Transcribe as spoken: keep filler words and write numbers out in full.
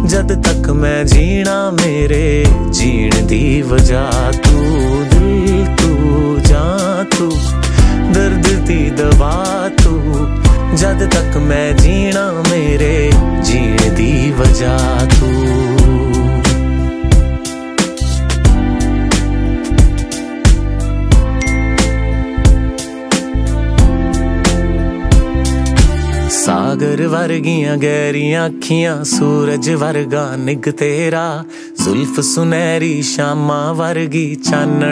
जद तक मैं जीना मेरे जीण दी वजह तू, दिल तू जां तू, दर्द दी दवा तू, जद तक मैं जीना मेरे जीण दी वजह तू। सागर वर्गियां गहरियां अखियां, सूरज वर्गा निग तेरा, जुल्फ सुनहरी शामा वर्गी चानन